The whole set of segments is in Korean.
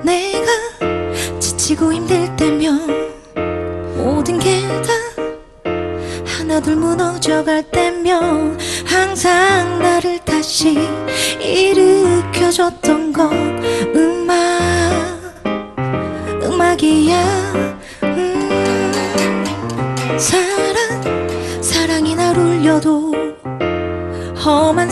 내가 지치고 힘들 때면 모든 게 다 하나둘 무너져갈 때면 항상 나를 다시 일으켜줬던 건 음악이야. 사랑이 날 울려도 험한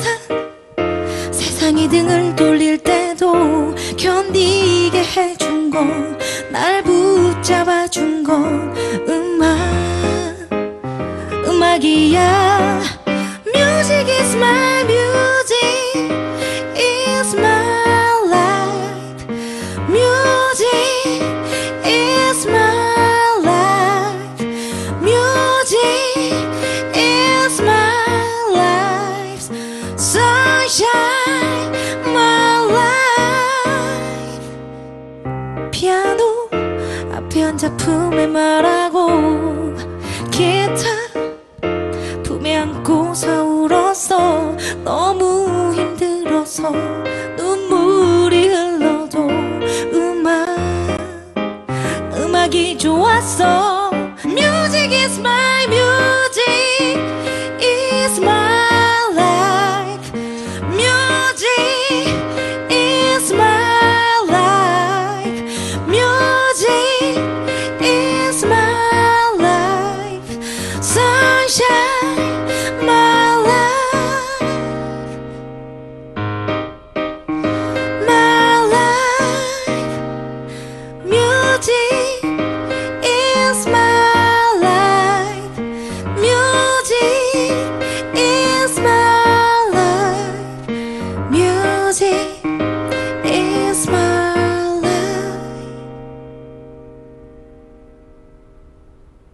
세상이 등을 돌릴 때도 견디게 해준 건, 날 붙잡아준 건 음악이야. Music is my music, is my life. Music is my life. Music is my life. Sunshine, my life. 피아노 앞에 앉아 품에 말하고 기타 품에 안고서 울었어. 너무 힘들어서